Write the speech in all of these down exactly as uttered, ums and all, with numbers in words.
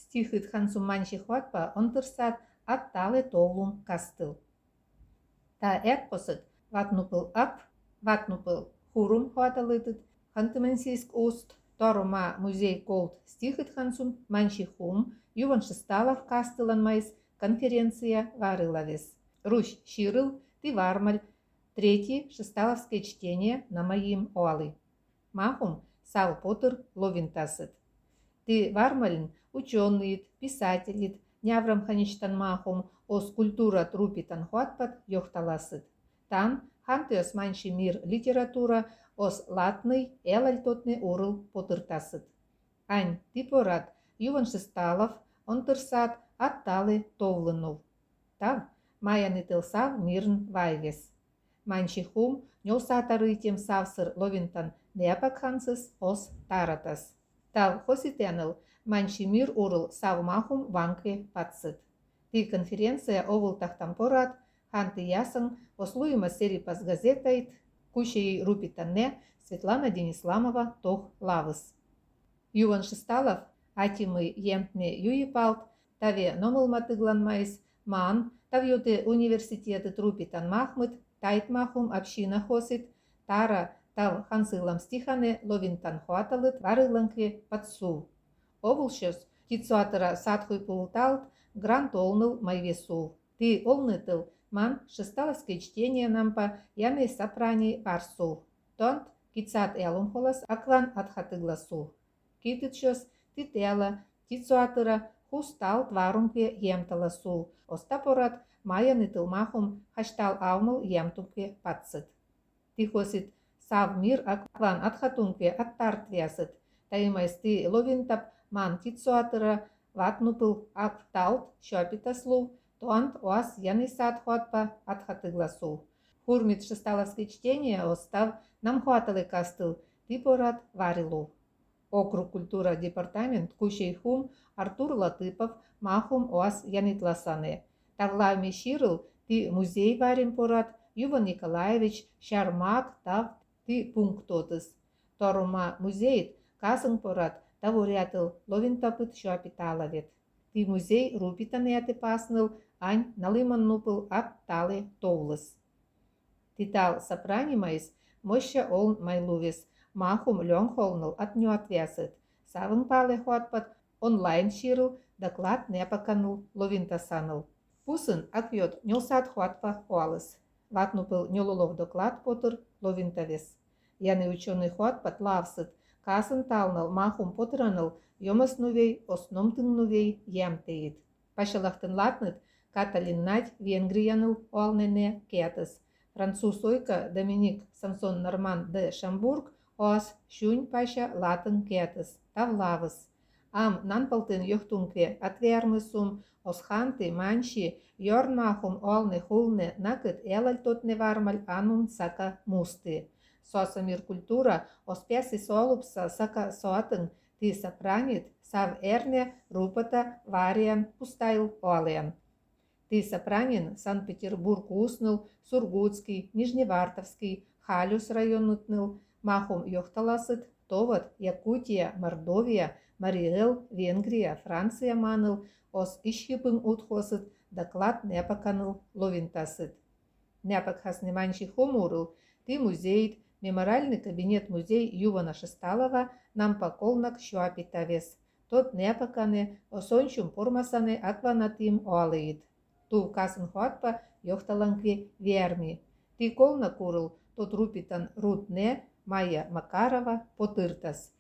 стихыт хансум манчи хватпа онтырсат атталы товлум кастыл. Та экпосыт ватнупыл ап, ватнупыл хурум хваталытыт, хантымансийск уст, торома музей колд стихыт хансум манчи хум, юван шесталов кастылан майс конференция варылавес. Русь щирыл, ты вармаль, третье шесталовское чтение на моим оалы. Махум сал потыр ловинтасыт. Ты вармалин ученый, писателит, няврам ханичтан махум ос культура трупитан хуатпат йохталасыт. Тан хантыос манчи мир литература ос латный элальтотный урыл потыртасыт. Ань типорат юван шесталов онтырсат атталы товлынув. Тав маяны тылсав мирн вайвес. Манчи хум нёсатарытем савсыр ловинтан непак хансыс ос таратас. Тал хоситеныл манчи мир урыл савмахум ванкве патсыт. Ти конференция овыл тахтампорат ханты ясың ослуйма серипас газетайт кущей рупитанне Светлана Денисламова тох лавыс. Юван шесталов атимы емтне юипалт таве номылматыглан майс ман тавюты университеты трупитан махмыт тайт махум община хосит тара тав хансылам стихане ловинтан хуаталыт варыланкве подсу. Овулшос тицуатыра садхуй пулталт грант олныл майвесу. Ты олнытыл ман шесталовское чтение нампа яны сапрани парсу. Тонт кицат элум холас аклан атхатыгласу. Китычос титела тицуатыра хустал тварункве емталасу. Остапорат маяны махум хаштал аумыл емтункве патсыт. Тихосит сав мир аклан атхатункве аттартвясыт. Таймайсты ловинтап ман тицуатыра ватнупыл акталт шопитаслу, тоант оас яны сад хуатпа атхатыгласу. Хурмит шесталовское чтение остав нам хуаталы кастыл типорат варилу. Округ культура департамент кущей хум Артур Латыпов махум оас янитласане. Тавлавми ширыл ты музей варим порат Юван Николаевич шармак тав ты пунктотыс. Торума музейт касың порат таворятыл ловинтапыт шуапиталавет. Ты музей рупитан яты пасныл ань налыман нупыл ап талы тоулыс. Титал сапранимайс моща олн майлувес махум лён холныл от нюатвясыт. Савын пале хуатпат онлайн ширыл доклад непаканыл ловинтасаныл. Пусын аквет нёсат хуатпа хуалыс. Ватнупыл нёлолов доклад потыр ловинтавес. Яны ученый хуатпат лавсыт. Касын талныл махум потыраныл йомас нувей осном тын нувей ямтеит. Пашалахтын латныт Каталиннать Венгрияныл оалнене кетыс. Француз ойка Доминик Самсон Норман де Шамбург оас шунь паша латын кетыс. Тавлавыс. Ам нанпалтын йохтункве атвермысум осханты манши йорнмахум оалне хулне накыт элальтотне вармаль анун сака мусты. Соса мир культура оспяси солупса сака соатын ты сапранит сав эрне рупата вариан пустайл оален. Ты сапранин Санкт-Петербург уснул, Сургутский, Нижневартовский, Халюс район утныл, махум йохталасыт, товат Якутия, Мордовия, Мариэл, Венгрия, Франция маныл, ос ищипын утхосыт, доклад непаканыл ловинтасыт. Непак хаснеманчи хомурыл, ты музейт, мемориальный кабинет музей Ювана Шесталова нам поколнак шуапитавес. Тот непакане осончум пормасане акванатим оалыит. Ту касын хуатпа йохталанкве верми. Ты колна курыл, тот рупитан рутне Майя Макарова потыртас.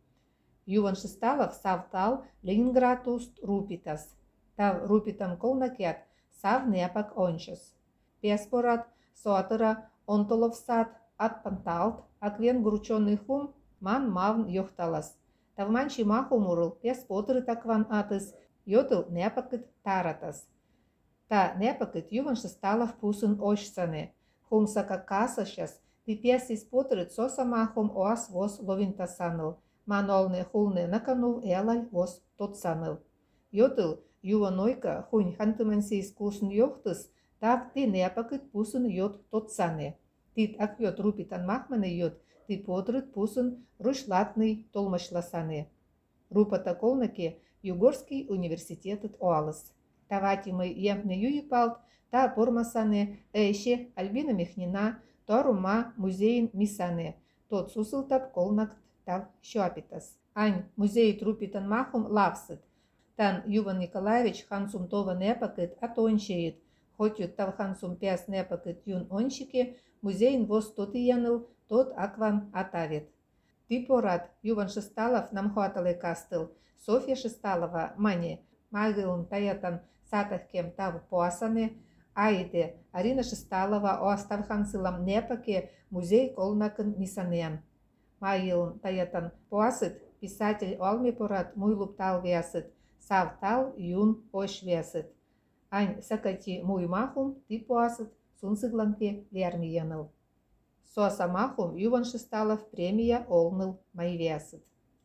Юван Шесталов савтал Ленинград уст рупитас. Тав рупитан колнакят сав непак ончас. Песпорат соатыра онтоловсат атпанталт аквен грученый хум ман мавн йохталас. Тавманчи махумурыл пес потыры такван атыс йотыл непакыт таратас. Та непакыт Юван Шесталов пусын очсане. Хум сака касашас ты пес испотырыт соса махум оас вос ловинтасаныл. Манолне хулне наканул элаль вос тотсаныл. Йотыл Юван ойка хунь хантыманси искусын йохтыс тав ты непакыт пусын йот тотсане. Тит аквет рупитан махманы йот ты потрыт пусын рушлатный толмашласане. Рупата колнаке Югорский университетет оалыс. Таватимы емпне юйпалт, та пормасане эйше Альбина Михнина, торума музейн мисане, тот сусылтап колнак тав шуапитас. Ань музей трупитан махум лавсыт. Тан Юван Николаевич хансум това непакет атоншеет, хотют тав хансум пяс непакет юн оншике, музейн вос тот яныл, тот акван атавет. Типорат Юван Шесталов нам хваталы кастыл, Софья Шесталова мане, магылын таятан сатахкем тав поасане, аиде Арина Шесталова оаставхансылам непаке музей колнакын мисанеан. Магылын таятан поасыт, писатель олми порат муйлуп тал вясыт, сав тал юн ош вясыт. Ань сакати муй махум ти поасыт, сунсыгланке верми яныл. Соса махум Юван Шесталов премия олныл майвясыт.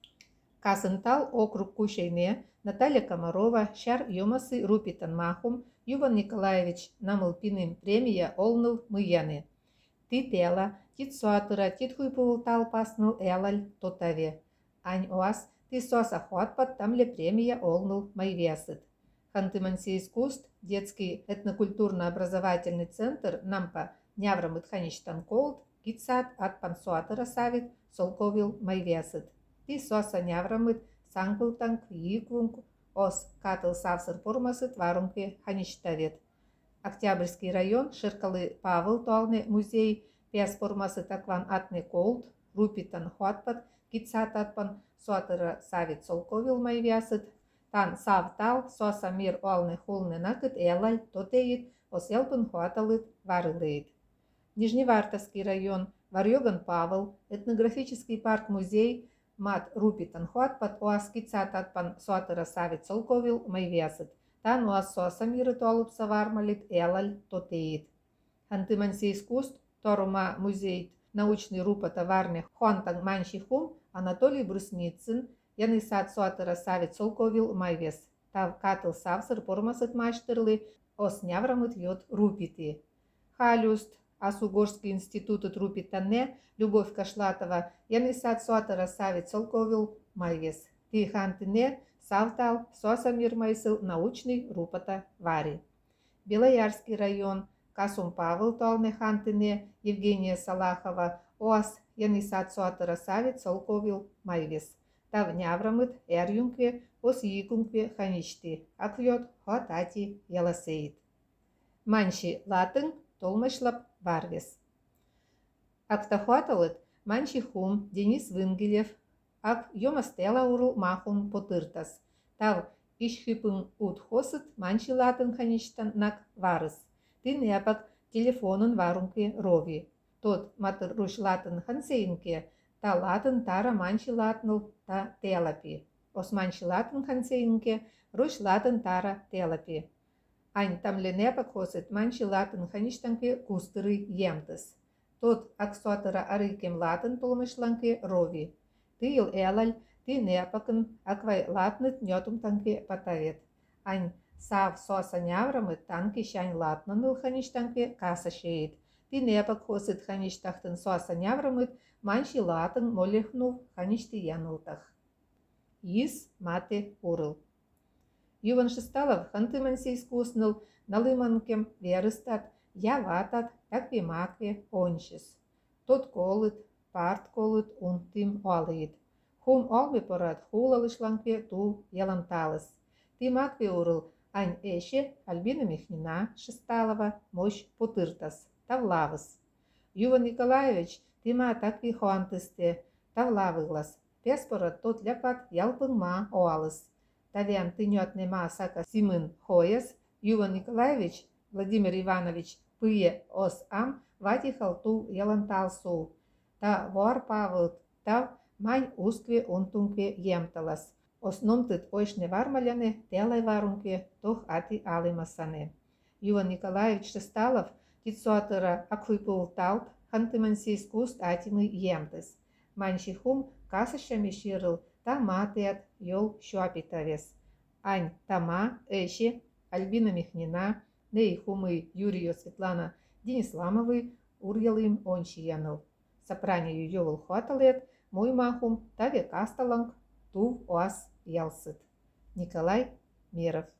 Касынтал округ Кушейне Наталья Комарова шар йомасы рупитан махум Юван Николаевич намылпиным премия олныл мыяны. Ти тела, тит суатыра, тит хуйпывыл талпасныл элаль тотаве. Ань оас ти соса хватпат тамле премия олныл майвясыт. Ханты-Мансийский искусств, детский этнокультурно-образовательный центр нампа Няврамыт ханичтан колд, китсат от пансуатыра савит, солковил майвясыт. Ти соса Няврамыт сангылтанг йиквунг ос катыл савсыр пормасыт варунке ханичтавет. Октябрьский район Шеркалы Павыл туалне музей пяс пормасыт акван атне колд, рупитан хватпат, китсат атпан суатыра савит солковил майвясыт. Тан савтал соса мир олны хулны накыт элаль тотеит, ос елпын хваталыт варылыит. Нижневартовский район, Варьёган Павел, этнографический парк-музей, мат рупитан хватпат оас китсат атпан суатыра савит солковил майвясыт. Тан оас соса миры толупса вармалит элаль тотеит. Ханты-Мансийский искусств, торума музей научный рупата варне хонтан маншихум Анатолий Брусницын, яны сад суатыра савит солковил майвес. Тав катыл савсыр пормасыт маштырлы, ос Няврамыт йод рупити. Халюст, Асугорский институт рупитанне, Любовь Кашлатова, яны сад суатыра савит солковил майвес. Ти хантыне савтал соса мир майсыл научный рупата вари. Белоярский район, Касум Павел толне хантыне, Евгения Салахова, оас яны сад суатыра савит солковил майвес. Тав Няврамыт эрюнкве ос йикункве ханичти, аквьот хотати яласеит. Манши латын толмышлап варвес. Актахуаталыт манши хум Денис Вынгелев, ак йомастела урыл махун потыртас. Тав ишхипын утхосыт манши латын ханичтан нак варыс. Тин япак телефонын варунке рови. Тот матыр руш латын хансейнке, та латын тара манши латныл та телапи. Ос манши латын хансейнке, руш латын тара телапи. Ань тамленепак хосыт манши латын хаништанке кустыры емтыс. Тот аксуатыра арыкем латын толмышланке рови. Тыйыл элаль, ты непакын аквай латныт нётум танке патавет. Ань сав соса Няврамыт танки шань латныныл хаништанке каса шеет. Ты непак хосыт хаништахтын соса Няврамыт манши латын молехнув ханишти янылтах. Ис мате урыл. Юван Шесталов Ханты-Мансийский искусныл налыманкем верыстат, яватат, такве макве оншис. Тот колыт, парт колыт, унтим олыит. Хум олми порад хулалышланкве ту яланталыс. Ти макве урыл ань эше Альбина Михнина Шесталова мощь потыртас, тавлавыс. Юван Николаевич тима такве хуантысте, тавлавыглас. Пес порад тот ляпат ялпын ма оалыс. Тавян тынёт нема сака симын хояс, Юван Николаевич Владимир Иванович пые ос ам ватихал ту яланталсу. Та вор Павыл тав мань ускве унтункве емталас. Основнтыт ойшне вармаляне телай варункве тох ати алымасане. Юван Николаевич Шесталов титсуатыра аквыпыл талт Ханты-Мансийский искусств атимы емтыс. Манши хум касышами ширыл та матыят йол шуапитавес. Ань тама эши Альбина Михнина, ней хумы Юрию Светлана Денисламовы урьялым онши яныл. Сапранию йовыл хваталет, мой махум таве касталанг тув оас ялсыт. Николай Меров.